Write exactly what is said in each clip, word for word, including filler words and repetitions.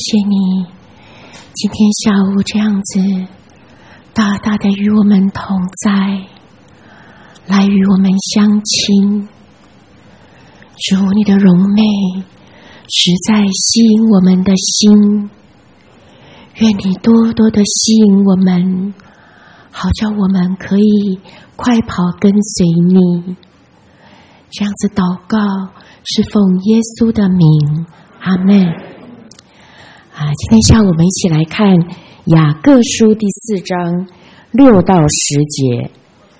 谢你今天下午这样子大大的与我们同在，来与我们相亲。主，你的荣美实在吸引我们的心，愿你多多的吸引我们，好叫我们可以快跑跟随你。这样子祷告是奉耶稣的名，阿们。啊，今天下午我们一起来看雅各书第四章六到十节。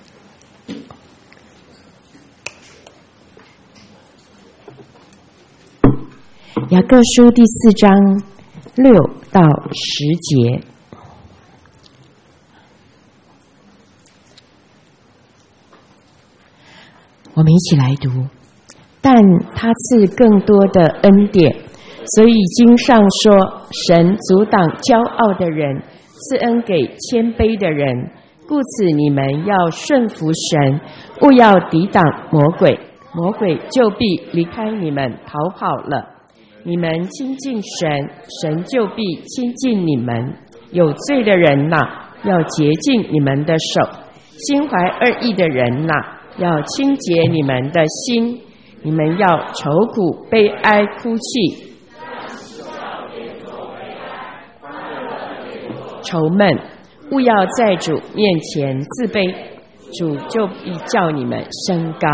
雅各书第四章六到十节。我们一起来读。但他赐更多的恩典，所以经上说，神阻挡骄傲的人，赐恩给谦卑的人。故此你们要顺服神，勿要抵挡魔鬼，魔鬼就必离开你们逃跑了。你们亲近神，神就必亲近你们。有罪的人哪，要洁净你们的手；心怀二意的人哪，要清洁你们的心。你们要愁苦、悲哀、哭泣，愁闷，勿要在主面前自卑，主就必叫你们升高。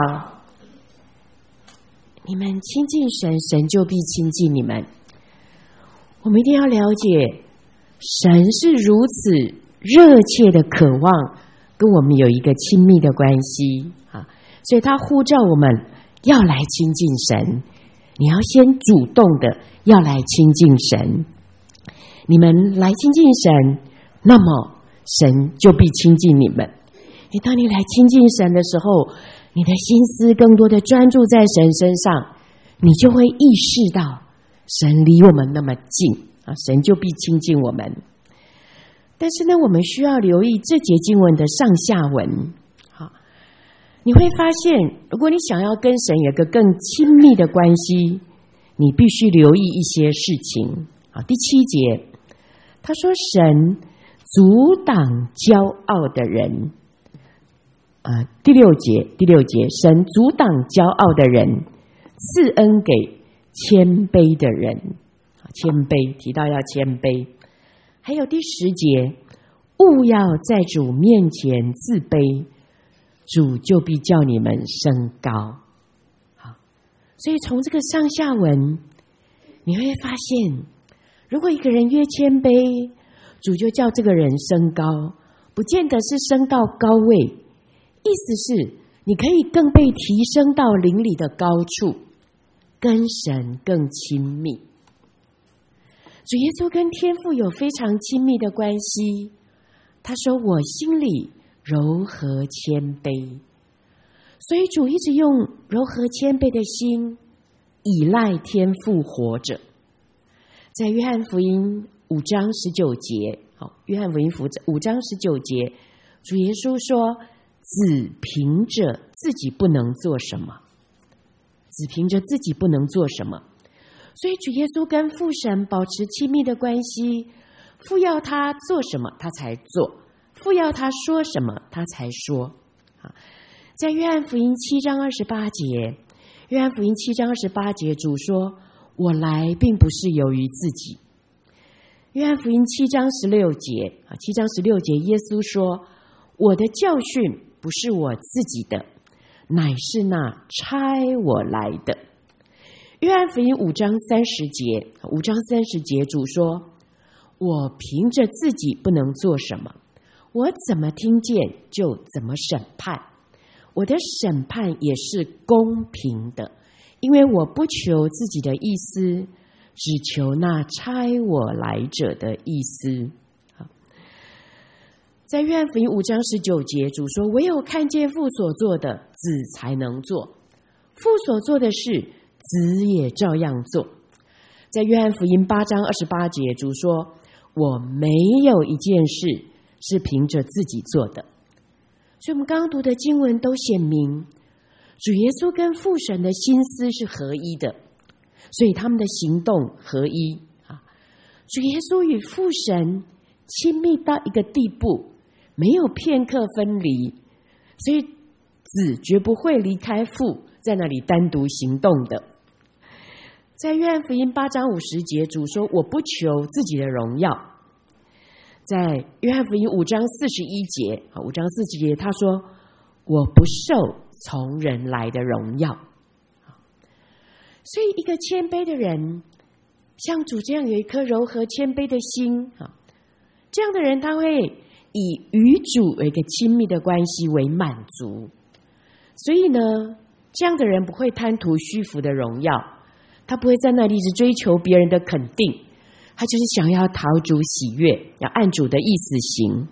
你们亲近神，神就必亲近你们。我们一定要了解，神是如此热切的渴望跟我们有一个亲密的关系啊，所以他呼召我们要来亲近神，你要先主动的要来亲近神。你们来亲近神，那么神就必亲近你们。诶，当你来亲近神的时候，你的心思更多的专注在神身上，你就会意识到神离我们那么近啊，神就必亲近我们。但是呢，我们需要留意这节经文的上下文。你会发现，如果你想要跟神有个更亲密的关系，你必须留意一些事情。好，第七节，他说神阻挡骄傲的人。啊，第六节，第六节，神阻挡骄傲的人，赐恩给谦卑的人。谦卑，提到要谦卑。还有第十节，勿要在主面前自卑，主就必叫你们升高。好，所以从这个上下文你会发现，如果一个人越谦卑，主就叫这个人升高，不见得是升到高位，意思是你可以更被提升到灵里的高处，跟神更亲密。主耶稣跟天父有非常亲密的关系，他说我心里柔和谦卑，所以主一直用柔和谦卑的心依赖天父活着。在约翰福音五章十九节，好，约翰福音五章十九节，主耶稣说，子凭着自己不能做什么，子凭着自己不能做什么，所以主耶稣跟父神保持亲密的关系，父要他做什么他才做，父要他说什么他才说。在约翰福音七章二十八节，约翰福音七章二十八节，主说我来并不是由于自己。约翰福音七章十六节，七章十六节，耶稣说我的教训不是我自己的，乃是那差我来的。约翰福音五章三十节，五章三十节，主说我凭着自己不能做什么，我怎么听见就怎么审判，我的审判也是公平的，因为我不求自己的意思，只求那差我来者的意思。在约翰福音五章十九节，主说唯有看见父所做的，子才能做，父所做的事，子也照样做。在约翰福音八章二十八节，主说我没有一件事是凭着自己做的。所以我们刚刚读的经文都显明，主耶稣跟父神的心思是合一的，所以他们的行动合一啊。 主耶稣与父神亲密到一个地步，没有片刻分离，所以子绝不会离开父，在那里单独行动的。在约翰福音八章五十节，主说：“我不求自己的荣耀。”在约翰福音五章四十一节，五章四十节他说：“我不受从人来的荣耀。”所以，一个谦卑的人，像主这样有一颗柔和谦卑的心，这样的人他会以与主有一个亲密的关系为满足。所以呢，这样的人不会贪图虚浮的荣耀，他不会在那里一直追求别人的肯定，他就是想要讨主喜悦，要按主的意思行。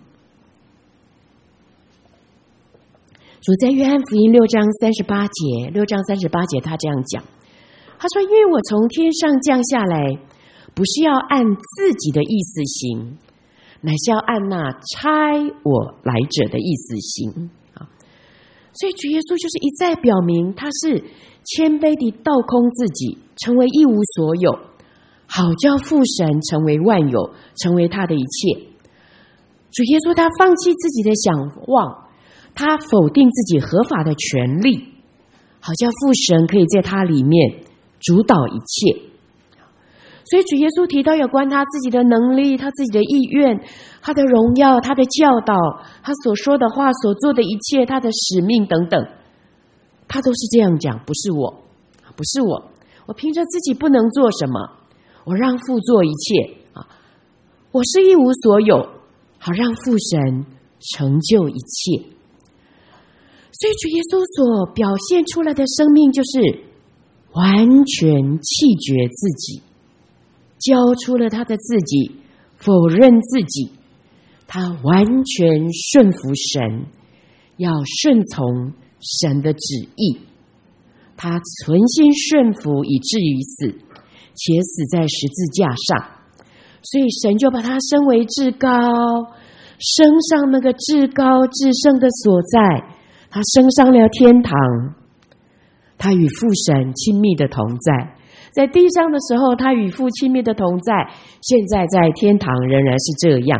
主在约翰福音六章三十八节，六章三十八节他这样讲，他说：“因为我从天上降下来，不是要按自己的意思行，乃是要按那差我来者的意思行。”所以主耶稣就是一再表明，他是谦卑地倒空自己，成为一无所有，好叫父神成为万有，成为他的一切。主耶稣他放弃自己的想望，他否定自己合法的权利，好叫父神可以在他里面主导一切。所以主耶稣提到有关他自己的能力，他自己的意愿，他的荣耀，他的教导，他所说的话，所做的一切，他的使命等等，他都是这样讲，不是我，不是我，我凭着自己不能做什么，我让父做一切啊，我是一无所有，好让父神成就一切。所以主耶稣所表现出来的生命就是完全弃绝自己，交出了他的自己，否认自己，他完全顺服神，要顺从神的旨意，他存心顺服以至于死，且死在十字架上。所以神就把他升为至高，升上那个至高至圣的所在，他升上了天堂，他与父神亲密的同在。在地上的时候，他与父亲密的同在，现在在天堂仍然是这样。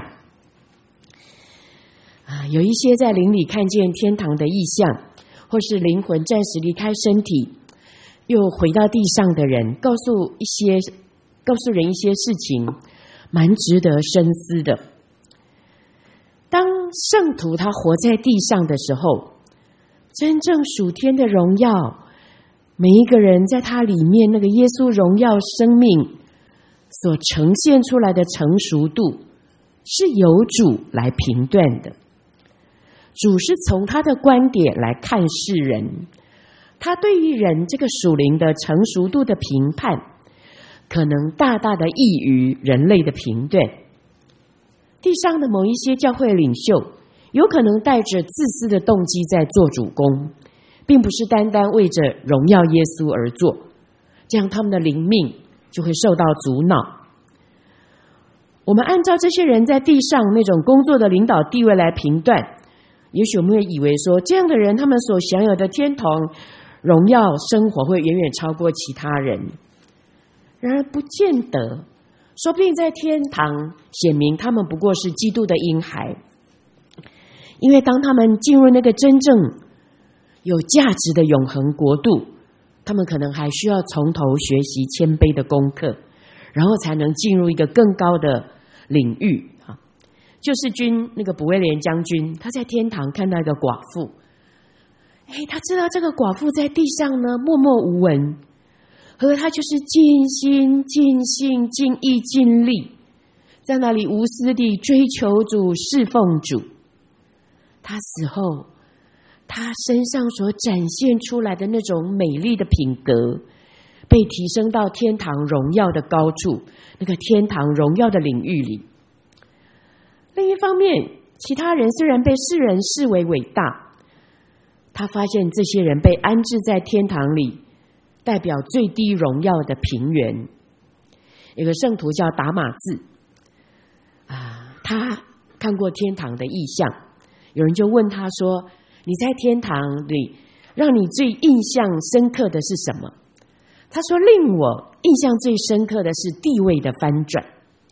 啊，有一些在灵里看见天堂的意象，或是灵魂暂时离开身体，又回到地上的人，告诉一些告诉人一些事情，蛮值得深思的。当圣徒他活在地上的时候，真正属天的荣耀，每一个人在他里面那个耶稣荣耀生命所呈现出来的成熟度，是由主来评断的。主是从他的观点来看世人，他对于人这个属灵的成熟度的评判，可能大大的异于人类的评断。地上的某一些教会领袖，有可能带着自私的动机在做主公，并不是单单为着荣耀耶稣而做，这样他们的灵命就会受到阻挠。我们按照这些人在地上那种工作的领导地位来评断，也许我们会以为说，这样的人他们所享有的天堂荣耀生活会远远超过其他人。然而不见得，说不定在天堂显明他们不过是基督的婴孩，因为当他们进入那个真正有价值的永恒国度，他们可能还需要从头学习谦卑的功课，然后才能进入一个更高的领域。救世军那个卜威廉将军，他在天堂看到一个寡妇，哎，他知道这个寡妇在地上呢默默无闻，和他就是尽心尽性尽意尽力，在那里无私地追求主侍奉主。他死后，他身上所展现出来的那种美丽的品格，被提升到天堂荣耀的高处，那个天堂荣耀的领域里。另一方面，其他人虽然被世人视为伟大，他发现这些人被安置在天堂里，代表最低荣耀的平原。有个圣徒叫达马字啊，他看过天堂的异象，有人就问他说，你在天堂里让你最印象深刻的是什么？他说，令我印象最深刻的是地位的翻转。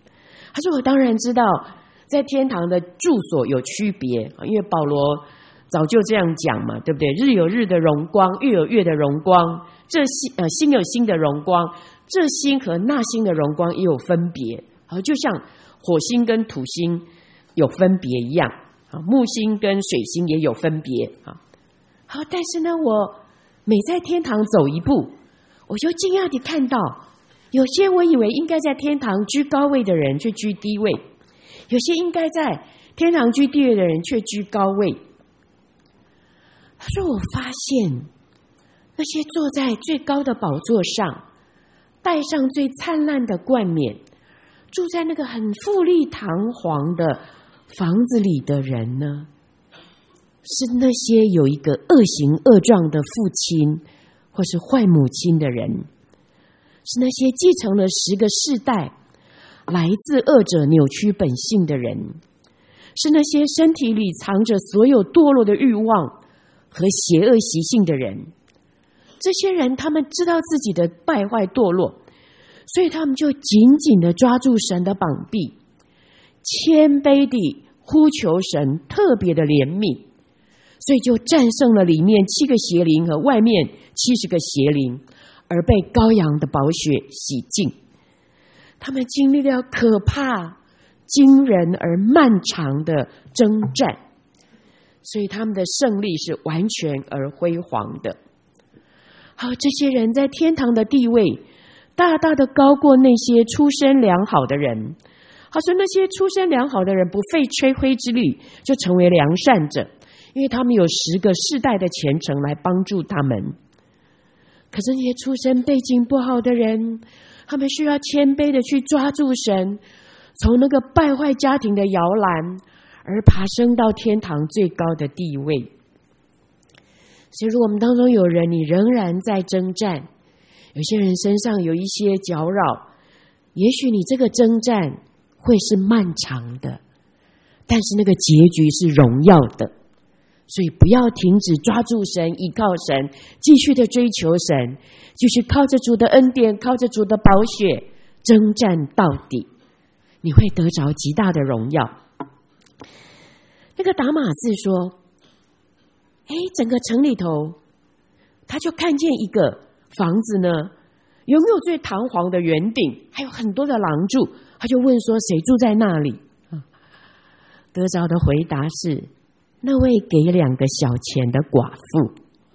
他说我当然知道在天堂的住所有区别，因为保罗早就这样讲嘛，对不对？日有日的荣光，月有月的荣光，这星呃星有星的荣光，这星和那星的荣光也有分别，就像火星跟土星有分别一样，木星跟水星也有分别。好，但是呢，我每在天堂走一步，我就惊讶地看到，有些我以为应该在天堂居高位的人却居低位，有些应该在天堂居低位的人却居高位。他说我发现那些坐在最高的宝座上，戴上最灿烂的冠冕，住在那个很富丽堂皇的房子里的人呢，是那些有一个恶行恶状的父亲或是坏母亲的人，是那些继承了十个世代来自恶者扭曲本性的人，是那些身体里藏着所有堕落的欲望和邪恶习性的人。这些人他们知道自己的败坏堕落，所以他们就紧紧地抓住神的膀臂，谦卑地呼求神特别的怜悯，所以就战胜了里面七个邪灵和外面七十个邪灵，而被羔羊的宝血洗净。他们经历了可怕、惊人而漫长的征战，所以他们的胜利是完全而辉煌的。好，这些人在天堂的地位大大的高过那些出身良好的人。他说那些出身良好的人不费吹灰之力就成为良善者，因为他们有十个世代的虔诚来帮助他们。可是那些出身背景不好的人，他们需要谦卑的去抓住神，从那个败坏家庭的摇篮而爬升到天堂最高的地位。所以如果我们当中有人你仍然在征战，有些人身上有一些搅扰，也许你这个征战会是漫长的，但是那个结局是荣耀的。所以不要停止抓住神，依靠神，继续的追求神，继续靠着主的恩典，靠着主的宝血征战到底，你会得着极大的荣耀。那个达玛字说，哎，整个城里头他就看见一个房子呢，拥有最堂皇的圆顶，还有很多的廊柱，他就问说谁住在那里？得着的回答是那位给两个小钱的寡妇。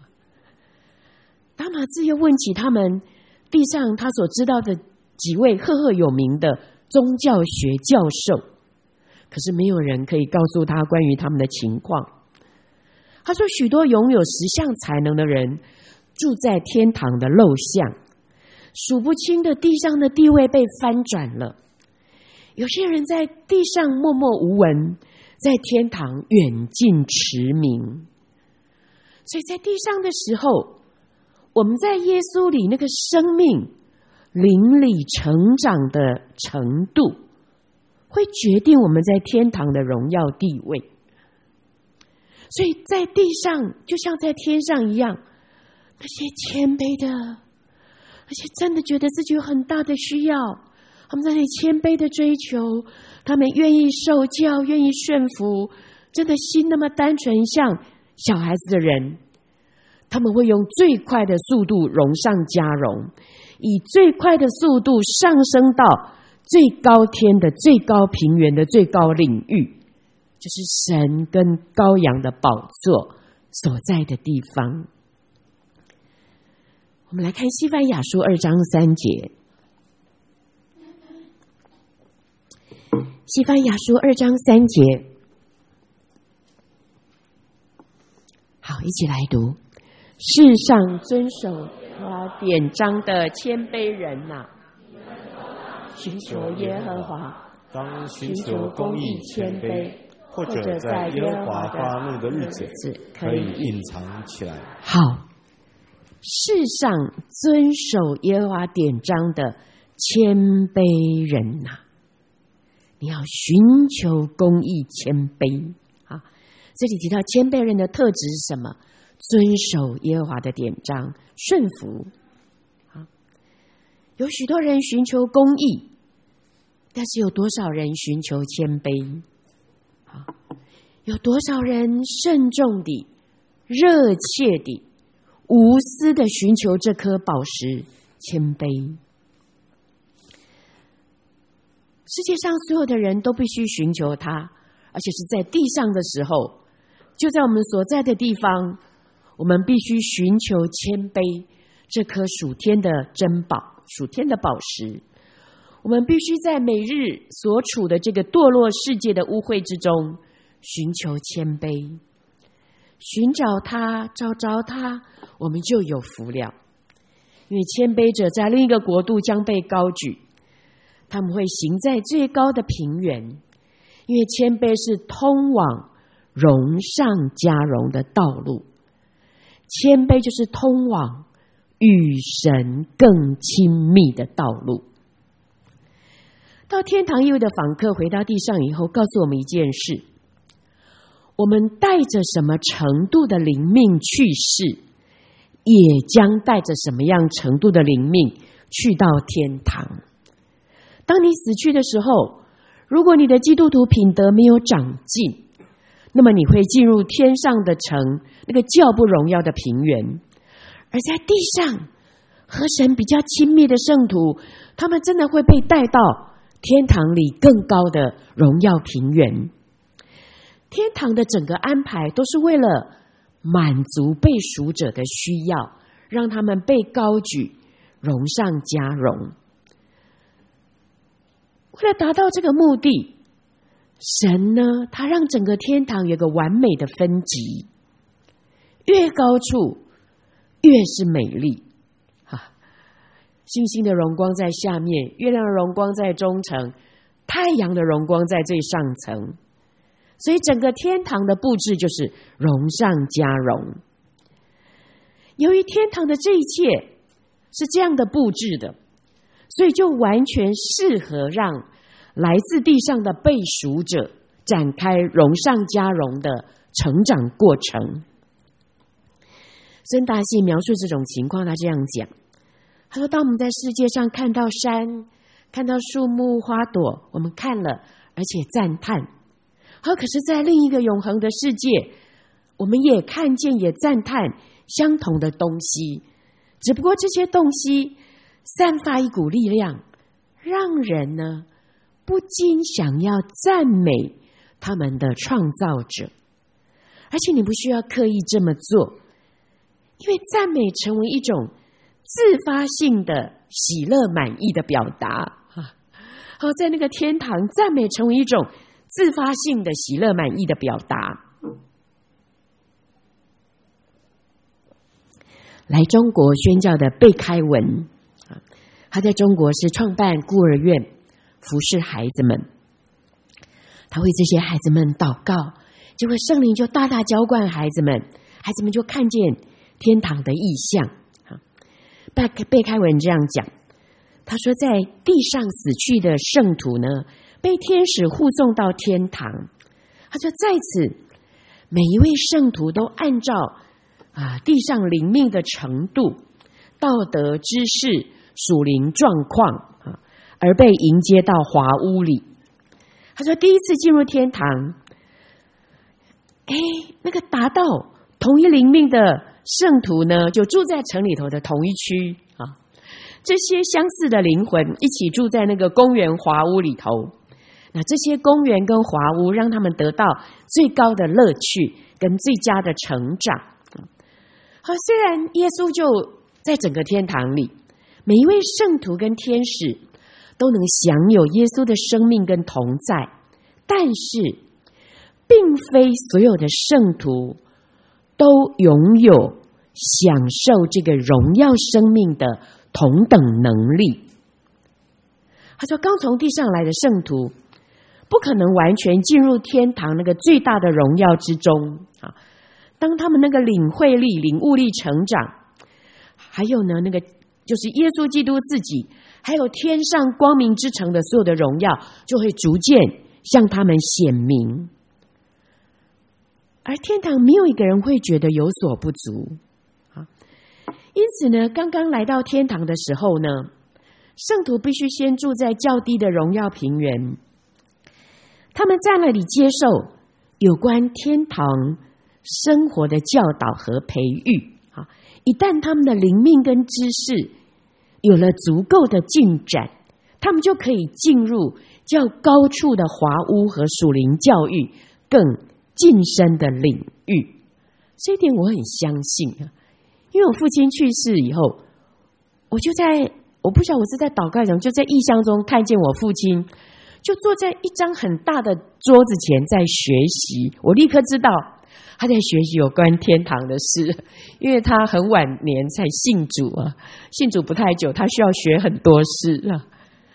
达玛字又问起他们地上他所知道的几位赫赫有名的宗教学教授，可是没有人可以告诉他关于他们的情况。他说许多拥有十项才能的人住在天堂的陋巷，数不清的地上的地位被翻转了。有些人在地上默默无闻，在天堂远近驰名。所以在地上的时候，我们在耶稣里那个生命灵里成长的程度，会决定我们在天堂的荣耀地位。所以在地上就像在天上一样，那些谦卑的，而且真的觉得自己有很大的需要，他们在那里谦卑的追求，他们愿意受教，愿意顺服，真的心那么单纯，像小孩子的人，他们会用最快的速度荣上加荣，以最快的速度上升到最高天的最高平原的最高领域，就是神跟羔羊的宝座所在的地方。我们来看西番雅书二章三节。西番雅书二章三节，好，一起来读。世上遵守他典章的谦卑人哪、啊，寻求耶和华， 当寻求公义谦卑，或者在耶和华发怒的日子可以隐藏起来。 好，世上遵守耶和华典章的谦卑人哪、啊，你要寻求公义谦卑。好，这里提到谦卑人的特质是什么？遵守耶和华的典章，顺服。好，有许多人寻求公义， 但是有多少人寻求谦卑？有多少人慎重地、热切地、无私地寻求这颗宝石谦卑？世界上所有的人都必须寻求它，而且是在地上的时候，就在我们所在的地方，我们必须寻求谦卑这颗属天的珍宝、属天的宝石。我们必须在每日所处的这个堕落世界的污秽之中寻求谦卑，寻找它，找着它，我们就有福了。因为谦卑者在另一个国度将被高举，他们会行在最高的平原，因为谦卑是通往荣上加荣的道路。谦卑就是通往与神更亲密的道路。到天堂意味的访客回到地上以后，告诉我们一件事：我们带着什么程度的灵命去世，也将带着什么样程度的灵命去到天堂。当你死去的时候，如果你的基督徒品德没有长进，那么你会进入天上的城，那个较不荣耀的平原。而在地上和神比较亲密的圣徒，他们真的会被带到天堂里更高的荣耀平原。天堂的整个安排都是为了满足被赎者的需要，让他们被高举，荣上加荣。为了达到这个目的，神呢，他让整个天堂有个完美的分级，越高处越是美丽。星星的荣光在下面，月亮的荣光在中层，太阳的荣光在最上层。所以整个天堂的布置就是荣上加荣。由于天堂的这一切是这样的布置的，所以就完全适合让来自地上的被赎者展开荣上加荣的成长过程。孙达信描述这种情况，他这样讲，他说，当我们在世界上看到山，看到树木花朵，我们看了而且赞叹。好，可是在另一个永恒的世界，我们也看见也赞叹相同的东西，只不过这些东西散发一股力量，让人呢不禁想要赞美他们的创造者。而且你不需要刻意这么做，因为赞美成为一种自发性的喜乐满意的表达。好，在那个天堂，赞美成为一种自发性的喜乐满意的表达。来中国宣教的贝开文，他在中国是创办孤儿院，服侍孩子们。他为这些孩子们祷告，结果圣灵就大大浇灌孩子们，孩子们就看见天堂的意象。贝贝开文这样讲，他说，在地上死去的圣徒呢，被天使护送到天堂。他说，在此每一位圣徒都按照啊地上灵命的程度、道德知识、属灵状况啊，而被迎接到华屋里。他说，第一次进入天堂，哎，那个达到同一灵命的圣徒呢，就住在城里头的同一区啊。这些相似的灵魂一起住在那个公园华屋里头。那这些公园跟华屋让他们得到最高的乐趣跟最佳的成长。好，虽然耶稣就在整个天堂里，每一位圣徒跟天使都能享有耶稣的生命跟同在，但是并非所有的圣徒都拥有享受这个荣耀生命的同等能力。他说，刚从地上来的圣徒不可能完全进入天堂那个最大的荣耀之中啊！当他们那个领会力、领悟力成长，还有呢，那个就是耶稣基督自己，还有天上光明之城的所有的荣耀，就会逐渐向他们显明。而天堂没有一个人会觉得有所不足啊！因此呢，刚刚来到天堂的时候呢， 圣徒必须先住在较低的荣耀平原，他们在那里接受有关天堂生活的教导和培育。一旦他们的灵命跟知识有了足够的进展，他们就可以进入较高处的华屋和属灵教育更晋升的领域。这一点我很相信，因为我父亲去世以后，我就在我不晓得我是在祷告中，就在异象中看见我父亲就坐在一张很大的桌子前在学习。我立刻知道他在学习有关天堂的事，因为他很晚年才信主啊，信主不太久，他需要学很多事啊。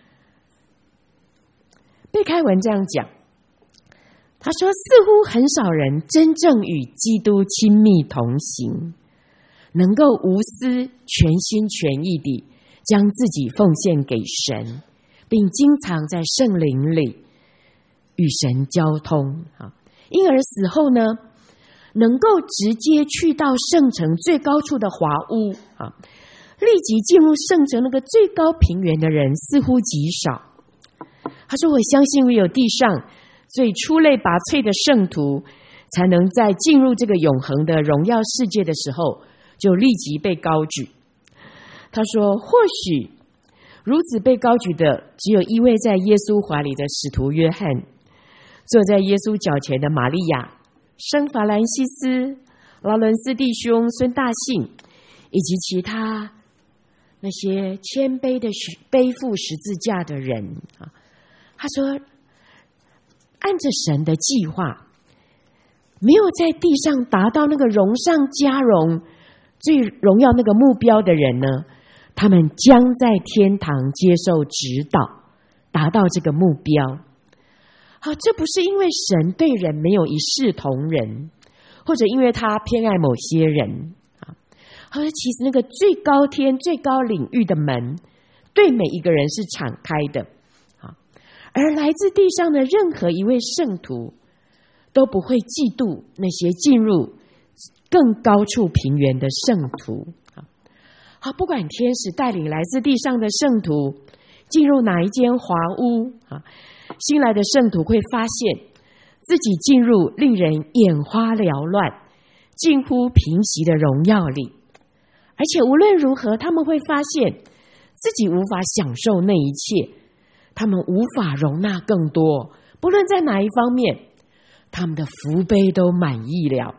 贝开文这样讲，他说似乎很少人真正与基督亲密同行，能够无私全心全意地将自己奉献给神，并经常在圣灵里与神交通，因而死后呢，能够直接去到圣城最高处的华屋，立即进入圣城那个最高平原的人似乎极少。他说我相信唯有地上最出类拔萃的圣徒才能在进入这个永恒的荣耀世界的时候就立即被高举。他说或许如此被高举的只有依偎在耶稣怀里的使徒约翰，坐在耶稣脚前的玛利亚、圣法兰西斯、劳伦斯弟兄、孙大信以及其他那些谦卑的背负十字架的人。他说按着神的计划，没有在地上达到那个荣上加荣最荣耀那个目标的人呢，他们将在天堂接受指导，达到这个目标。好，这不是因为神对人没有一视同仁，或者因为他偏爱某些人。他说其实那个最高天最高领域的门对每一个人是敞开的，而来自地上的任何一位圣徒都不会嫉妒那些进入更高处平原的圣徒。好，不管天使带领来自地上的圣徒进入哪一间华屋，新来的圣徒会发现自己进入令人眼花缭乱、近乎平息的荣耀里，而且无论如何，他们会发现自己无法享受那一切，他们无法容纳更多，不论在哪一方面，他们的福杯都满溢了。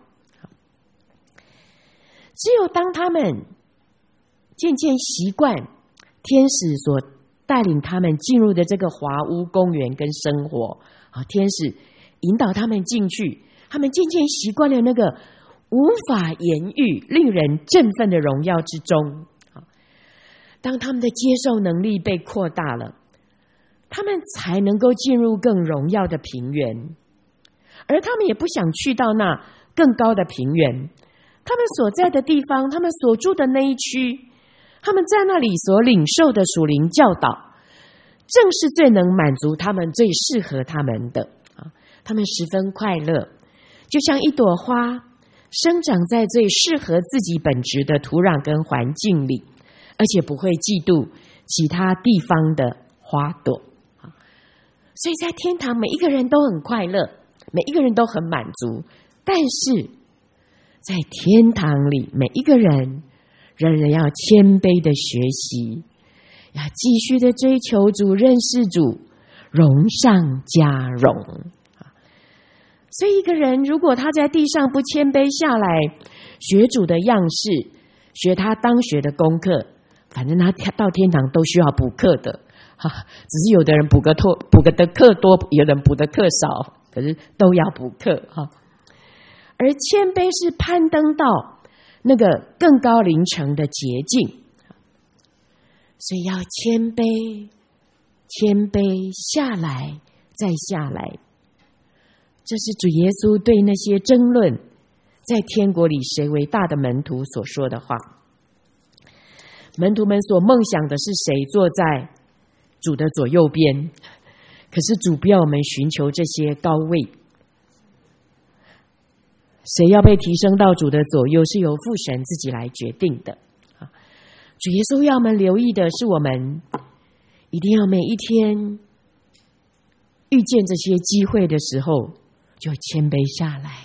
只有当他们渐渐习惯天使所带领他们进入的这个华屋公园跟生活，天使引导他们进去，他们渐渐习惯了那个无法言喻、令人振奋的荣耀之中。当他们的接受能力被扩大了，他们才能够进入更荣耀的平原，而他们也不想去到那更高的平原。他们所在的地方，他们所住的那一区，他们在那里所领受的属灵教导，正是最能满足他们、最适合他们的。他们十分快乐，就像一朵花生长在最适合自己本质的土壤跟环境里，而且不会嫉妒其他地方的花朵。所以在天堂每一个人都很快乐，每一个人都很满足，但是在天堂里每一个人仍然要谦卑的学习，要继续的追求主、认识主，荣上加荣。所以一个人如果他在地上不谦卑下来，学主的样式，学他当学的功课，反正他到天堂都需要补课的，只是有的人补个课补个的课多，有的人补的课少，可是都要补课。而谦卑是攀登到那个更高灵程的捷径，所以要谦卑，谦卑下来再下来。这是主耶稣对那些争论在天国里谁为大的门徒所说的话。门徒们所梦想的是谁坐在主的左右边，可是主不要我们寻求这些高位，谁要被提升到主的左右是由父神自己来决定的。主耶稣要我们留意的是我们一定要每一天遇见这些机会的时候，就谦卑下来，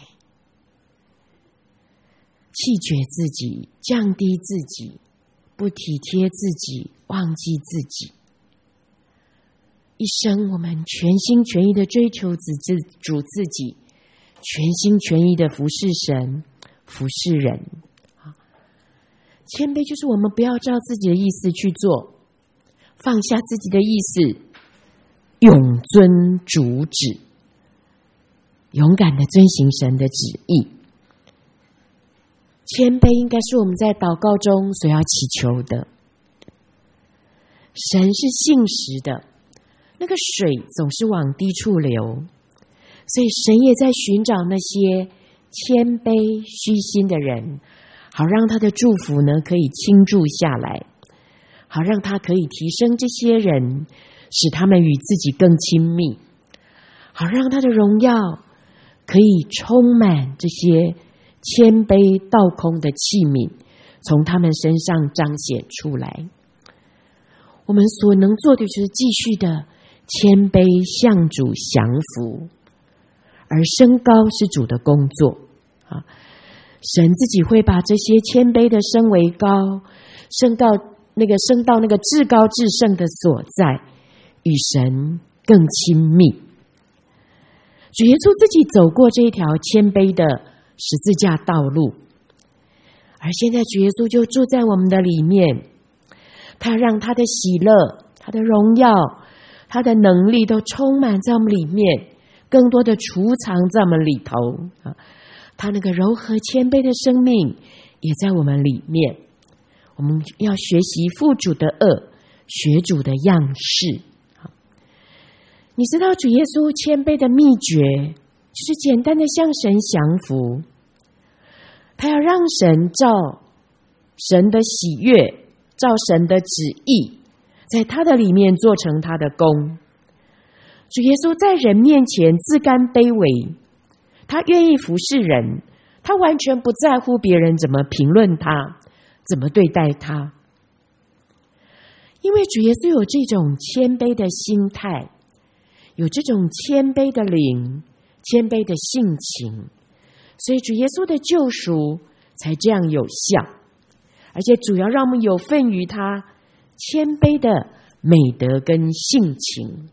弃绝自己，降低自己，不体贴自己，忘记自己。一生我们全心全意的追求自主自己，全心全意的服侍神，服侍人。谦卑就是我们不要照自己的意思去做，放下自己的意思，永遵主旨，勇敢的遵行神的旨意。谦卑应该是我们在祷告中所要祈求的。神是信实的，那个水总是往低处流，所以神也在寻找那些谦卑虚心的人，好让他的祝福呢可以倾注下来，好让他可以提升这些人，使他们与自己更亲密，好让他的荣耀可以充满这些谦卑倒空的器皿，从他们身上彰显出来。我们所能做的就是继续的谦卑向主降服，而升高是主的工作啊。神自己会把这些谦卑的升为高，升到那个升到那个至高至圣的所在，与神更亲密。主耶稣自己走过这一条谦卑的十字架道路，而现在主耶稣就住在我们的里面，他让他的喜乐，他的荣耀，他的能力都充满在我们里面，更多的储藏在我们里头啊。他那个柔和谦卑的生命也在我们里面。我们要学习父主的恶，学主的样式。你知道主耶稣谦卑的秘诀，就是简单的向神降服。他要让神照神的喜悦，照神的旨意，在他的里面做成他的功。主耶稣在人面前自甘卑微，他愿意服侍人，他完全不在乎别人怎么评论他，怎么对待他。因为主耶稣有这种谦卑的心态，有这种谦卑的灵，谦卑的性情，所以主耶稣的救赎才这样有效，而且主要让我们有份于他谦卑的美德跟性情。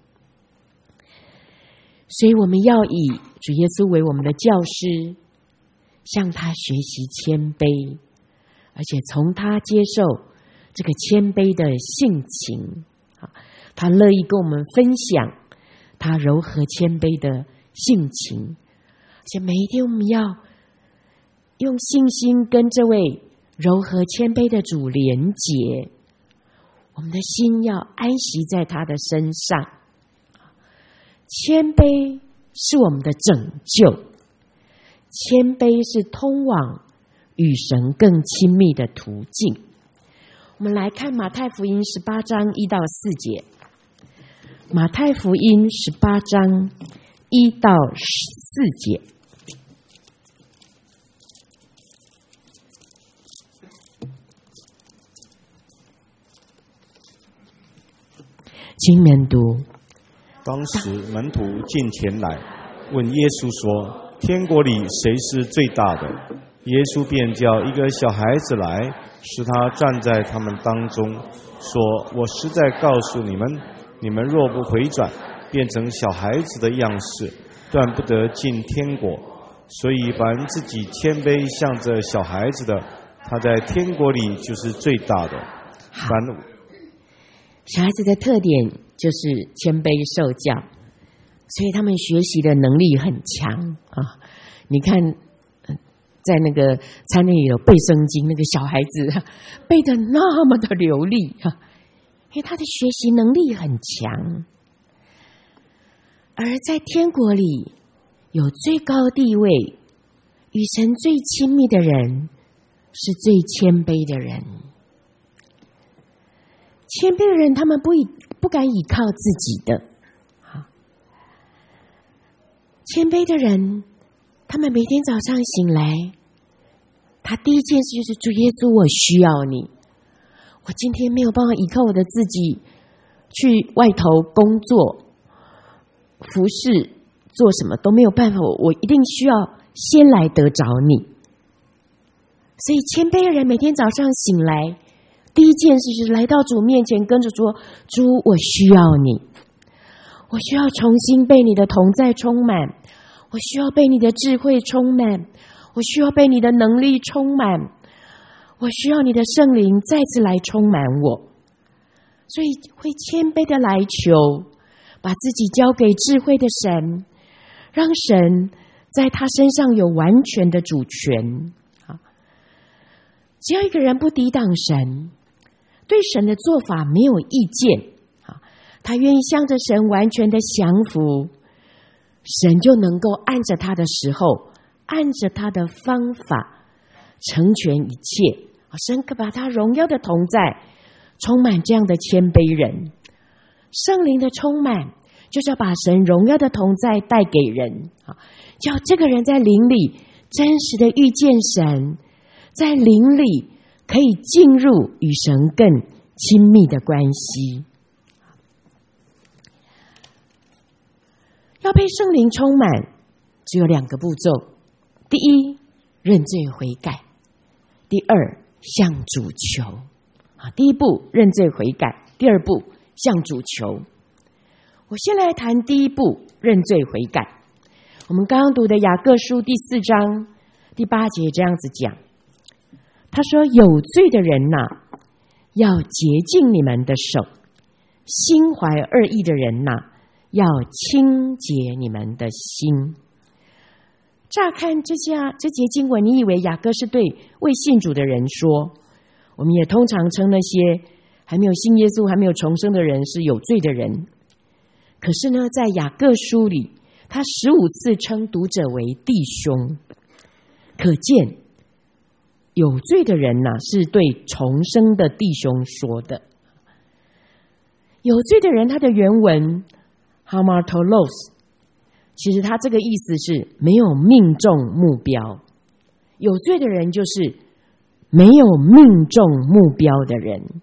所以我们要以主耶稣为我们的教师，向他学习谦卑，而且从他接受这个谦卑的性情。他乐意跟我们分享他柔和谦卑的性情，而且每一天我们要用信心跟这位柔和谦卑的主连结，我们的心要安息在他的身上。谦卑是我们的拯救，谦卑是通往与神更亲密的途径。我们来看马太福音十八章一到四节。马太福音十八章一到四节。请们读。 当时门徒进前来问耶稣说，天国里谁是最大的？耶稣便叫一个小孩子来，使他站在他们当中，说，我实在告诉你们，你们若不回转，变成小孩子的样式，断不得进天国。所以凡自己谦卑像这小孩子的，他在天国里就是最大的。凡小孩子的特点就是谦卑受教，所以他们学习的能力很强啊！你看，在那个餐厅里有背圣经，那个小孩子背得那么的流利啊，因为他的学习能力很强。而在天国里有最高地位，与神最亲密的人是最谦卑的人。谦卑的人，他们不以不敢倚靠自己的。谦卑的人，他们每天早上醒来，他第一件事就是主耶稣，我需要你。我今天没有办法依靠我的自己去外头工作、服侍、做什么都没有办法，我一定需要先来得着你。所以谦卑的人每天早上醒来，第一件事就是来到主面前，跟着说：主，我需要你，我需要重新被你的同在充满，我需要被你的智慧充满，我需要被你的能力充满，我需要你的圣灵再次来充满我。所以会谦卑的来求，把自己交给智慧的神，让神在他身上有完全的主权。只要一个人不抵挡神，对神的做法没有意见，他愿意向着神完全的降服，神就能够按着他的时候，按着他的方法成全一切。神可把他荣耀的同在充满这样的谦卑人。圣灵的充满就是要把神荣耀的同在带给人，叫这个人在灵里真实的遇见神，在灵里可以进入与神更亲密的关系。要被圣灵充满，只有两个步骤：第一，认罪悔改；第二，向主求。啊，第一步认罪悔改，第二步向主求。我先来谈第一步认罪悔改。我们刚刚读的雅各书第四章第八节这样子讲，他说：有罪的人哪、啊，要洁净你们的手；心怀恶意的人哪、啊，要清洁你们的心。乍看这下这节经文，你以为雅各是对未信主的人说，我们也通常称那些还没有信耶稣、还没有重生的人是有罪的人。可是呢，在雅各书里，他十五次称读者为弟兄，可见有罪的人呢、啊，是对重生的弟兄说的。有罪的人，他的原文 hamartolos， 其实他这个意思是没有命中目标。有罪的人就是没有命中目标的人。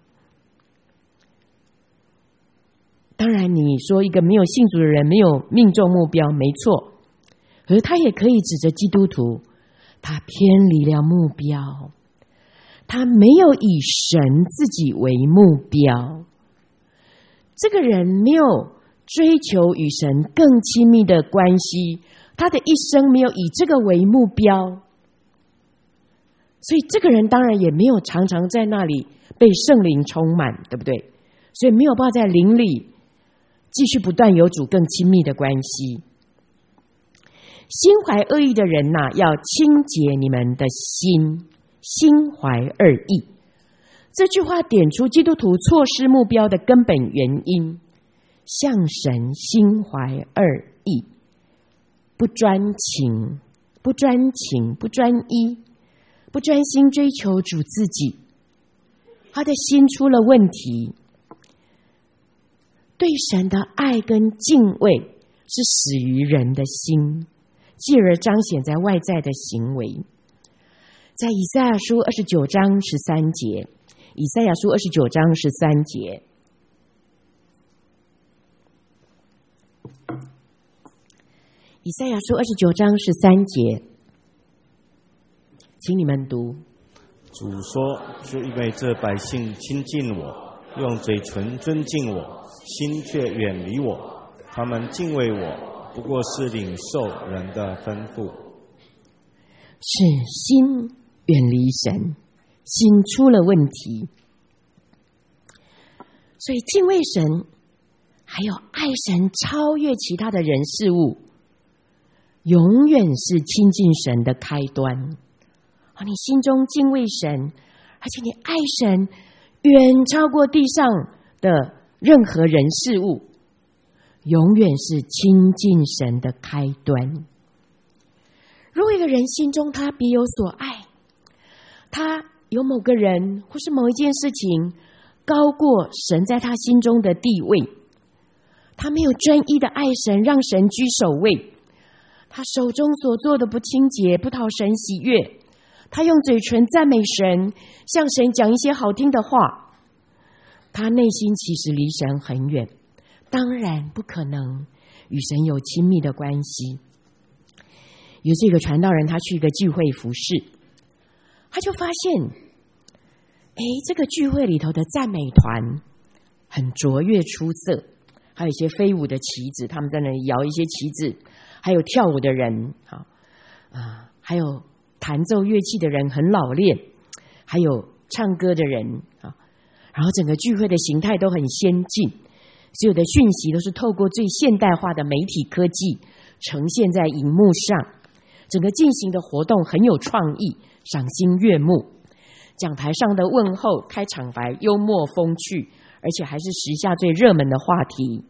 当然你说一个没有信主的人没有命中目标，没错，可是他也可以指着基督徒，他偏离了目标，他没有以神自己为目标，这个人没有追求与神更亲密的关系，他的一生没有以这个为目标，所以这个人当然也没有常常在那里被圣灵充满，对不对？所以没有办法在灵里继续不断有主更亲密的关系。心怀恶意的人哪、啊，要清洁你们的心。心怀恶意，这句话点出基督徒错失目标的根本原因：向神心怀恶意，不专情，不专情，不专一，不专心追求主自己，他的心出了问题。对神的爱跟敬畏是始于人的心，继而彰显在外在的行为。在以赛亚书二十九章十三节，以赛亚书二十九章十三节，以赛亚书二十九章十三节，请你们读。 主说：就因为这百姓亲近我，用嘴唇尊敬我，心却远离我，他们敬畏我，不过是领受人的吩咐。 是心远离神，心出了问题。所以敬畏神还有爱神超越其他的人事物，永远是亲近神的开端。你心中敬畏神，而且你爱神远超过地上的任何人事物，永远是亲近神的开端。如果一个人心中他别有所爱，他有某个人或是某一件事情高过神在他心中的地位，他没有专一的爱神，让神居首位，他手中所做的不清洁，不讨神喜悦，他用嘴唇赞美神，向神讲一些好听的话， 他内心其实离神很远，当然不可能与神有亲密的关系。有这个传道人，他去一个聚会服侍，他就发现，哎，这个聚会里头的赞美团很卓越出色，还有一些飞舞的旗子，他们在那里摇一些旗子，还有跳舞的人，啊啊，还有弹奏乐器的人很老练，还有唱歌的人啊，然后整个聚会的形态都很先进，所有的讯息都是透过最现代化的媒体科技呈现在荧幕上，整个进行的活动很有创意，赏心悦目。讲台上的问候、开场白幽默风趣，而且还是时下最热门的话题。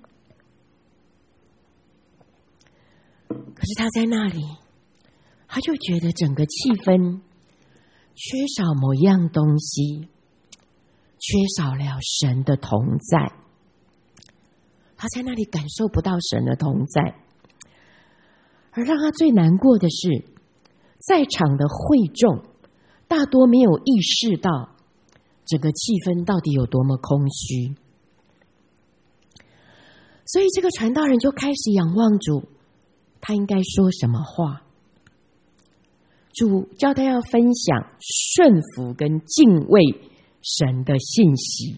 可是他在那里，他就觉得整个气氛缺少某样东西，缺少了神的同在。他在那里感受不到神的同在，而让他最难过的是，在场的会众大多没有意识到整个气氛到底有多么空虚。所以这个传道人就开始仰望主，他应该说什么话？主叫他要分享顺服跟敬畏神的信息。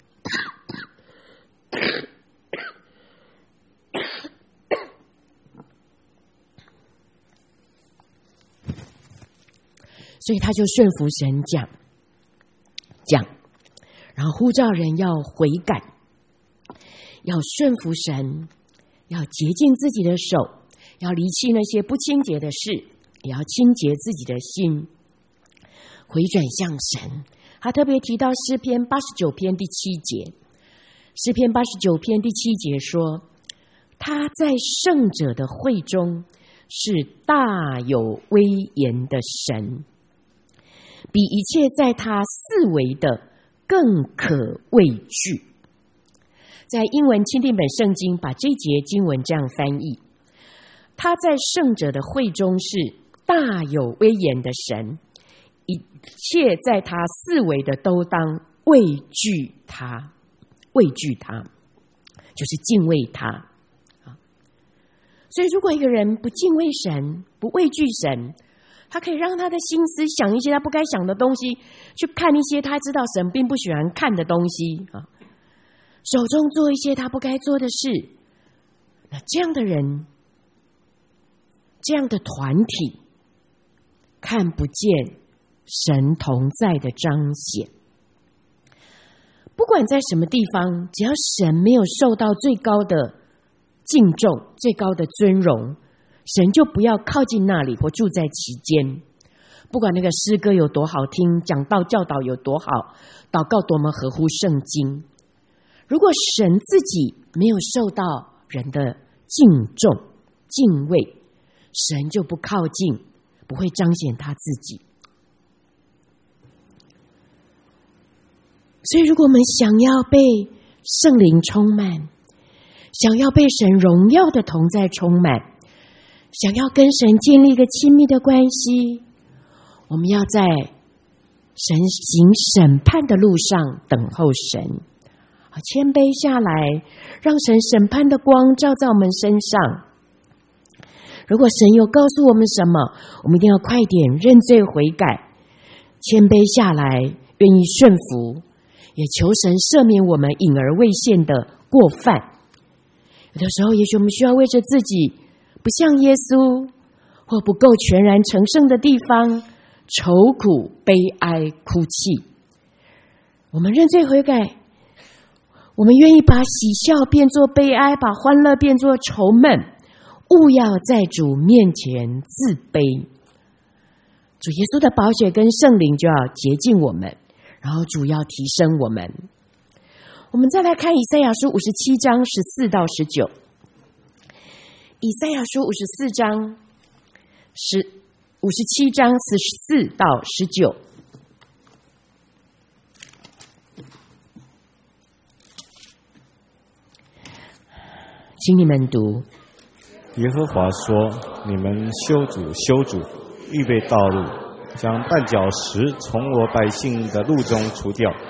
所以他就顺服神讲讲，然后呼召人要悔改，要顺服神，要洁净自己的手，要离弃那些不清洁的事，也要清洁自己的心，回转向神。他特别提到诗篇八十九篇第七节，诗篇八十九篇第七节说，他在圣者的会中是大有威严的神，比一切在他四围的更可畏惧。在英文钦定本圣经把这节经文这样翻译，他在圣者的会中是大有威严的神，一切在他四围的都当畏惧他，畏惧他就是敬畏他。所以如果一个人不敬畏神，不畏惧神，他可以让他的心思想一些他不该想的东西，去看一些他知道神并不喜欢看的东西，手中做一些他不该做的事。那这样的人，这样的团体，看不见神同在的彰显。不管在什么地方，只要神没有受到最高的敬重、最高的尊荣，神就不要靠近那里或住在其间。不管那个诗歌有多好听，讲道教导有多好，祷告多么合乎圣经，如果神自己没有受到人的敬重、敬畏，神就不靠近，不会彰显他自己。所以如果我们想要被圣灵充满，想要被神荣耀的同在充满，想要跟神建立一个亲密的关系，我们要在神行审判的路上等候神，谦卑下来，让神审判的光照在我们身上。如果神有告诉我们什么，我们一定要快点认罪悔改，谦卑下来，愿意顺服，也求神赦免我们隐而未现的过犯。有的时候，也许我们需要为着自己不像耶稣或不够全然成圣的地方愁苦、悲哀、哭泣。我们认罪悔改，我们愿意把喜笑变作悲哀，把欢乐变作愁闷，务要在主面前自卑。主耶稣的宝血跟圣灵就要洁净我们，然后主要提升我们。我们再来看以赛亚书五十七章十四到十九。以赛亚书五十四章十五十七章十四到十九。请你们读。 耶和华说：你们修主修主，预备道路，将绊脚石从我百姓的路中除掉，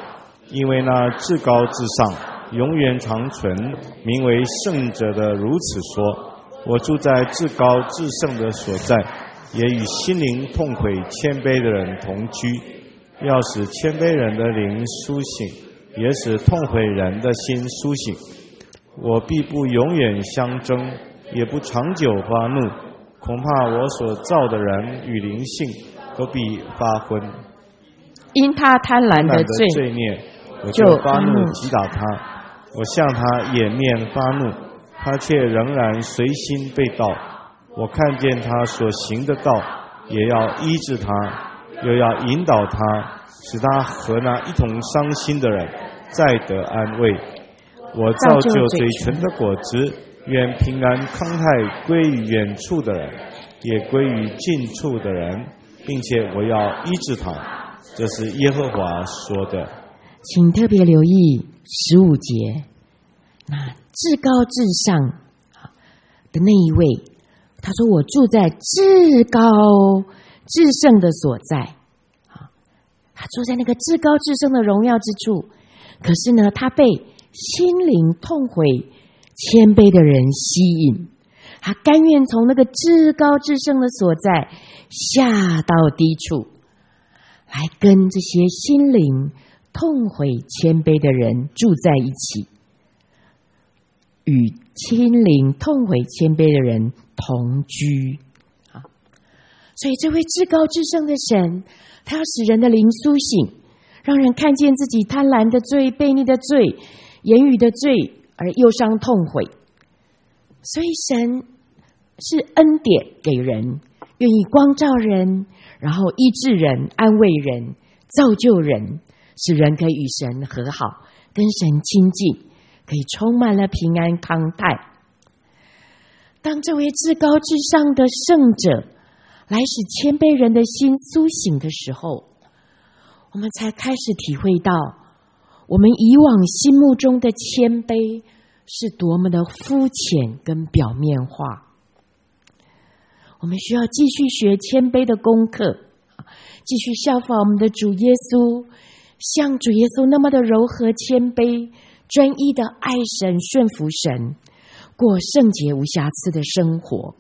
因为那至高至上、永远长存、名为圣者的如此说：我住在至高至圣的所在，也与心灵痛悔谦卑的人同居，要使谦卑人的灵苏醒，也使痛悔人的心苏醒。我必不永远相争，也不长久发怒，恐怕我所造的人与灵性都必发昏。 因他贪婪的罪罪孽，我就发怒击打他，我向他掩面发怒，他却仍然随心被盗。我看见他所行的道，也要医治他，又要引导他，使他和那一同伤心的人再得安慰。我造就嘴唇的果子，愿平安康泰归于远处的人，也归于近处的人，并且我要医治他。这是耶和华说的。 请特别留意十五节，那至高至上的那一位，他说我住在至高至圣的所在，他住在那个至高至圣的荣耀之处。可是呢，他被心灵痛悔谦卑的人吸引，他甘愿从那个至高至圣的所在下到低处，来跟这些心灵痛悔谦卑的人住在一起，与心灵痛悔谦卑的人同居。所以这位至高至圣的神，他要使人的灵苏醒，让人看见自己贪婪的罪、悖逆的罪、言语的罪而忧伤痛悔。所以神是恩典给人，愿意光照人，然后医治人、安慰人、造就人，使人可以与神和好，跟神亲近，可以充满了平安康泰。当这位至高至上的圣者来使谦卑人的心苏醒的时候，我们才开始体会到，我们以往心目中的谦卑是多么的肤浅跟表面化。我们需要继续学谦卑的功课，继续效法我们的主耶稣，像主耶稣那么的柔和谦卑，专一的爱神、顺服神，过圣洁无瑕疵的生活。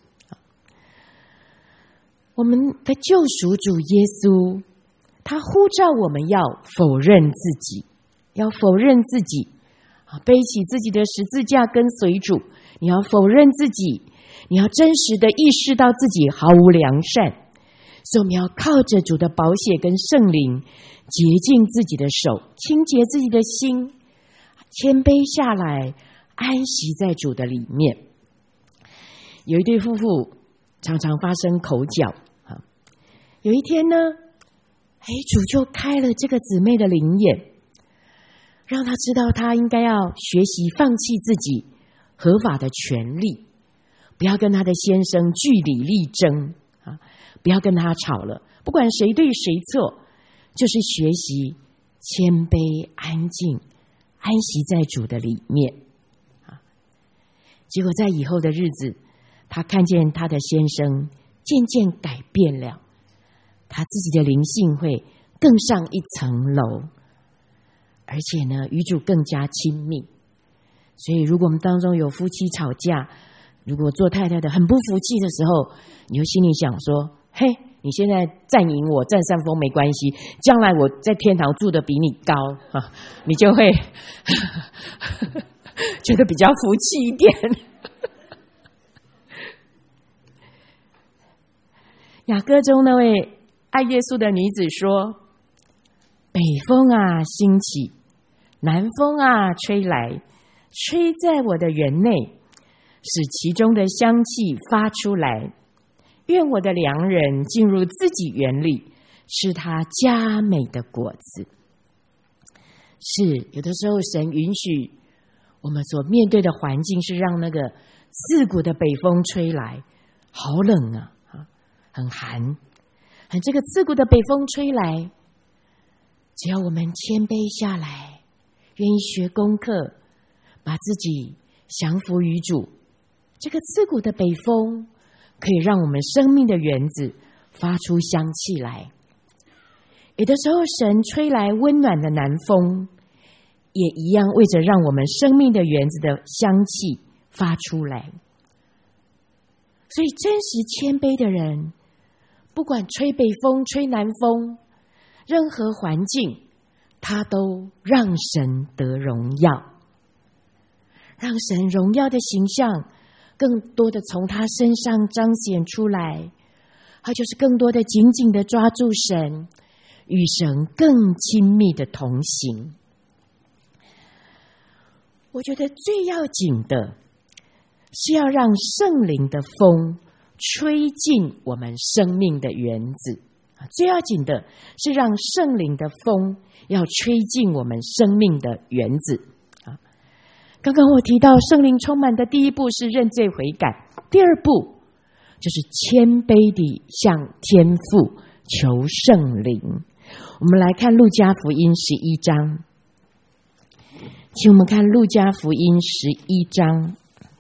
我们的救赎主耶稣，他呼召我们要否认自己，要否认自己，背起自己的十字架跟随主。你要否认自己，你要真实的意识到自己毫无良善，所以我们要靠着主的宝血跟圣灵洁净自己的手，清洁自己的心，谦卑下来，安息在主的里面。有一对夫妇常常发生口角，有一天呢，哎，主就开了这个姊妹的灵眼，让她知道她应该要学习放弃自己合法的权利，不要跟她的先生据理力争啊，不要跟他吵了，不管谁对谁错，就是学习谦卑安静，安息在主的里面啊。结果在以后的日子，她看见她的先生渐渐改变了，他自己的灵性会更上一层楼，而且呢，与主更加亲密。所以如果我们当中有夫妻吵架，如果做太太的很不服气的时候，你就心里想说，嘿，你现在占赢我占上风没关系，将来我在天堂住的比你高啊，你就会觉得比较服气一点。雅歌中那位爱耶稣的女子说，北风啊兴起，南风啊吹来，吹在我的园内，使其中的香气发出来。愿我的良人进入自己园里，吃他佳美的果子。是，有的时候神允许我们所面对的环境是让那个刺骨的北风吹来，好冷啊，很寒。这个刺骨的北风吹来，只要我们谦卑下来，愿意学功课，把自己降服于主，这个刺骨的北风可以让我们生命的园子发出香气来。有的时候神吹来温暖的南风， 也一样为着让我们生命的园子的香气发出来。所以真实谦卑的人，不管吹北风吹南风，任何环境他都让神得荣耀，让神荣耀的形象更多的从他身上彰显出来。他就是更多的紧紧的抓住神，与神更亲密的同行。我觉得最要紧的是要让圣灵的风吹进我们生命的园子，最要紧的是让圣灵的风要吹进我们生命的园子。刚刚我提到圣灵充满的第一步是认罪悔改，第二步就是谦卑地向天父求圣灵。我们来看路加福音十一章，请我们看路加福音十一章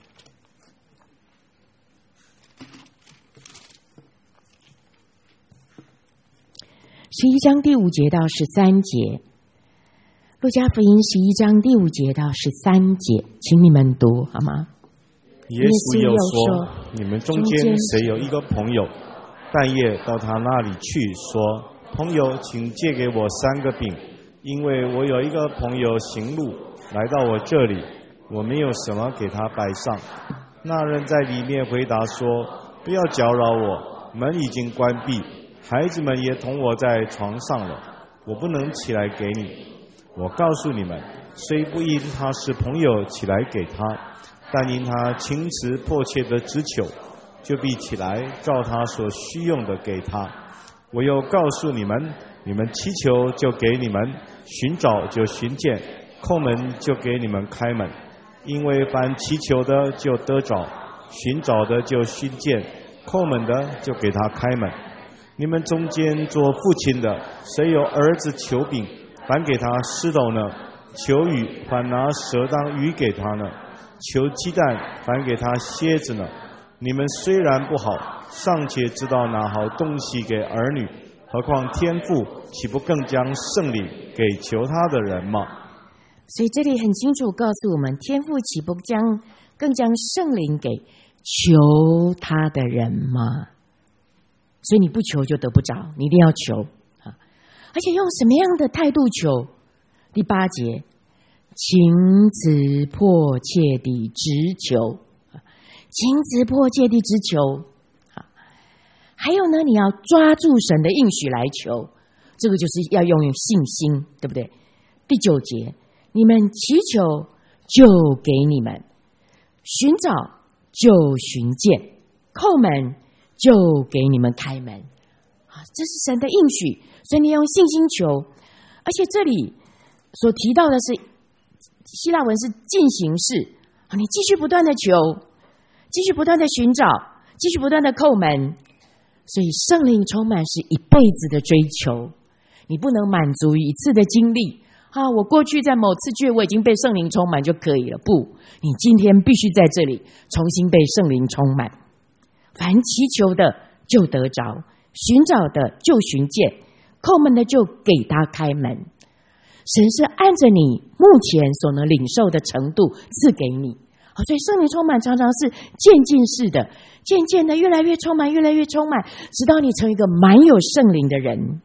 十一章第五节到十三节。路加福音十一章第五节到十三节，请你们读好吗？ 耶稣又说，你们中间谁有一个朋友，半夜到他那里去，说，朋友，请借给我三个饼，因为我有一个朋友行路来到我这里，我没有什么给他摆上。那人在里面回答说，不要搅扰我，门已经关闭，孩子们也同我在床上了，我不能起来给你。我告诉你们，虽不因他是朋友起来给他，但因他情辞迫切的直求，就必起来照他所需用的给他。我又告诉你们，你们祈求就给你们，寻找就寻见，叩门就给你们开门。因为凡祈求的就得着，寻找的就寻见，叩门的就给他开门。你们中间做父亲的，谁有儿子求饼，反给他石头呢？求鱼，反拿蛇当鱼给他呢？求鸡蛋，反给他蝎子呢？你们虽然不好，尚且知道拿好东西给儿女，何况天父岂不更将圣灵给求他的人吗？ 所以这里很清楚告诉我们，天父岂不将更将圣灵给求他的人吗？所以你不求就得不着，你一定要求啊！而且用什么样的态度求？第八节，情辞迫切地直求，情辞迫切地直求。还有呢，你要抓住神的应许来求，这个就是要用信心，对不对？第九节，你们祈求就给你们，寻找就寻见，叩门就给你们开门。这是神的应许，所以你用信心求。而且这里所提到的是希腊文是进行式，你继续不断的求，继续不断的寻找，继续不断的叩门。所以圣灵充满是一辈子的追求，你不能满足于一次的经历啊！我过去在某次聚会我已经被圣灵充满就可以了，不，你今天必须在这里重新被圣灵充满。凡祈求的就得着，寻找的就寻见，叩门的就给他开门。神是按着你目前所能领受的程度赐给你，所以圣灵充满常常是渐进式的，渐渐的越来越充满，越来越充满，直到你成为一个满有圣灵的人。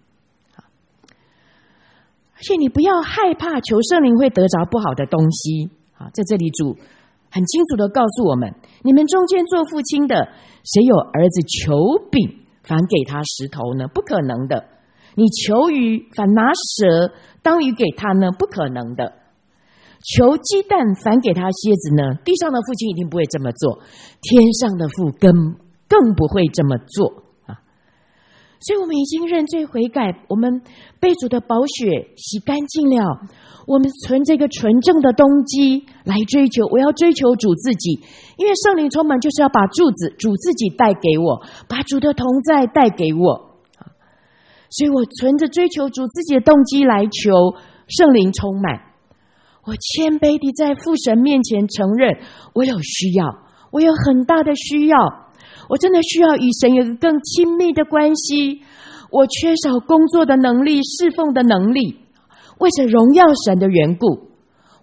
而且你不要害怕求圣灵会得着不好的东西。在这里主很清楚的告诉我们，你们中间做父亲的，谁有儿子求饼反给他石头呢？不可能的。你求鱼反拿蛇当鱼给他呢？不可能的。求鸡蛋反给他蝎子呢？地上的父亲一定不会这么做，天上的父更更不会这么做啊！所以我们已经认罪悔改，我们被主的宝血洗干净了，我们存这个纯正的动机来追求，我要追求主自己，因为圣灵充满就是要把主子主自己带给我，把主的同在带给我，所以我存着追求主自己的动机来求圣灵充满。我谦卑地在父神面前承认，我有需要，我有很大的需要，我真的需要与神有一个更亲密的关系。我缺少工作的能力，侍奉的能力，为着荣耀神的缘故，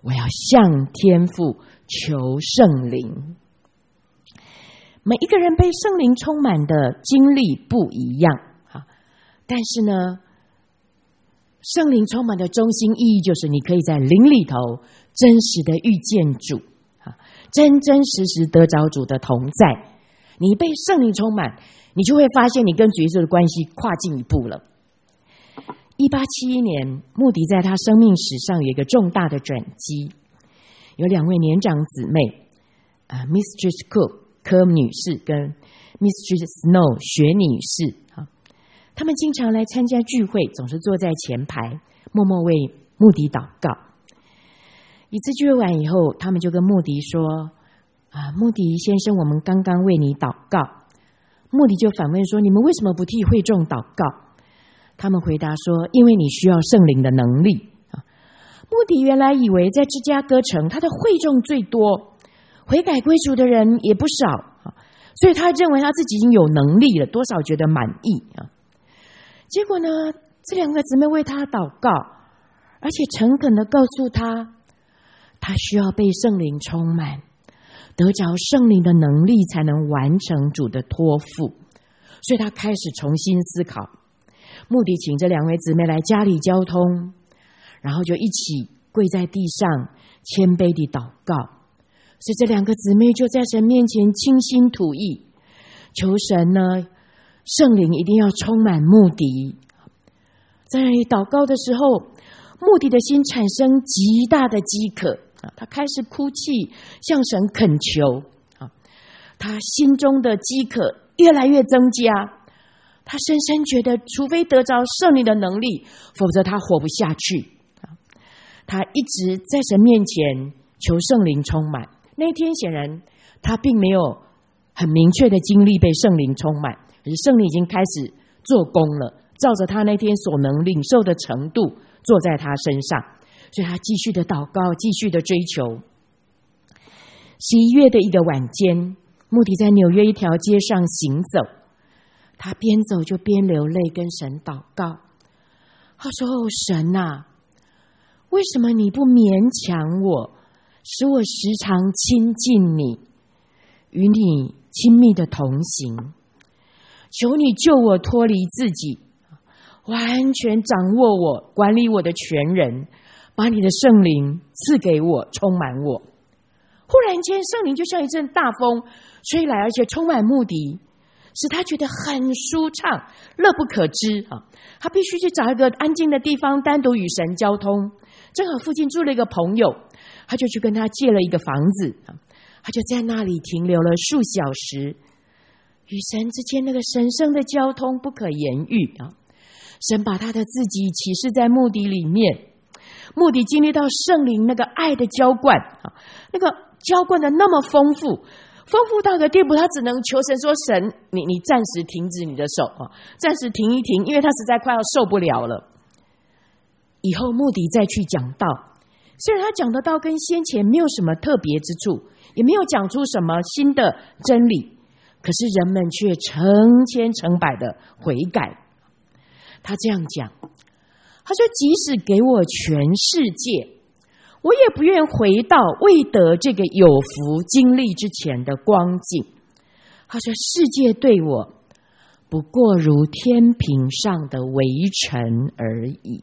我要向天父求圣灵。每一个人被圣灵充满的经历不一样，但是呢，圣灵充满的中心意义就是你可以在灵里头真实的遇见主，真真实实得着主的同在。你被圣灵充满，你就会发现你跟主耶稣的关系跨进一步了。一八七一年，穆迪在他生命史上有一个重大的转机，有两位年长姊妹、呃、Mistress Cook 柯女士跟 Mistress Snow 雪女士，他们经常来参加聚会，总是坐在前排默默为穆迪祷告。一次聚会完以后，他们就跟穆迪说，啊，穆迪先生，我们刚刚为你祷告。穆迪就反问说，你们为什么不替会众祷告？他们回答说，因为你需要圣灵的能力。穆迪原来以为在芝加哥城他的会众最多，悔改归主的人也不少，所以他认为他自己已经有能力了，多少觉得满意。结果呢，这两个姊妹为他祷告，而且诚恳地告诉他，他需要被圣灵充满，得着圣灵的能力才能完成主的托付。所以他开始重新思考。穆迪请这两位姊妹来家里交通，然后就一起跪在地上谦卑地祷告。所以这两个姊妹就在神面前倾心吐意，求神呢，圣灵一定要充满穆迪。在祷告的时候，穆迪的心产生极大的饥渴，他开始哭泣，向神恳求。他心中的饥渴越来越增加，他深深觉得除非得着圣灵的能力，否则他活不下去。他一直在神面前求圣灵充满。那天显然他并没有很明确的经历被圣灵充满，可是圣灵已经开始做工了，照着他那天所能领受的程度坐在他身上，所以他继续的祷告，继续的追求。十一月的一个晚间，穆迪在纽约一条街上行走，他边走就边流泪，跟神祷告。他说，哦，神啊，为什么你不勉强我，使我时常亲近你，与你亲密的同行？求你救我脱离自己，完全掌握我，管理我的全人，把你的圣灵赐给我，充满我。忽然间，圣灵就像一阵大风吹来，而且充满穆迪，使他觉得很舒畅，乐不可支。他必须去找一个安静的地方，单独与神交通。正好附近住了一个朋友，他就去跟他借了一个房子，他就在那里停留了数小时，与神之间那个神圣的交通不可言喻。神把他的自己启示在穆迪里面，穆迪经历到圣灵那个爱的浇灌，那个浇灌的那么丰富，丰富到个地步，他只能求神说，神你你暂时停止你的手，暂时停一停，因为他实在快要受不了了。以后穆迪再去讲道，虽然他讲的道跟先前没有什么特别之处，也没有讲出什么新的真理，可是人们却成千成百的悔改。他这样讲，他说，即使给我全世界，我也不愿回到未得这个有福经历之前的光景。他说，世界对我不过如天平上的微尘而已。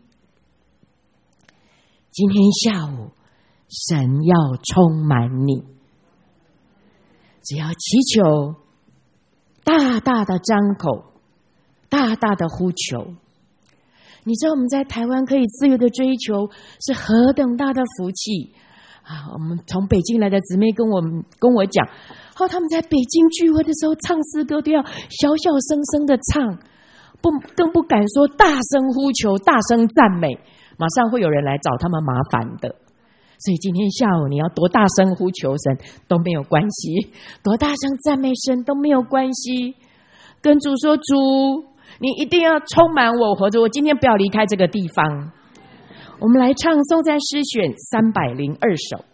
今天下午，神要充满你，只要祈求，大大的张口，大大的呼求。你知道我们在台湾可以自由的追求是何等大的福气啊！我们从北京来的姊妹跟我们跟我讲，哦，他们在北京聚会的时候唱诗歌都要小小声声的唱，不更不敢说大声呼求、大声赞美，马上会有人来找他们麻烦的。所以今天下午你要多大声呼求神都没有关系，多大声赞美神都没有关系。跟主说，主，你一定要充满我，或者我今天不要离开这个地方。我们来唱颂赞诗选三百零二首。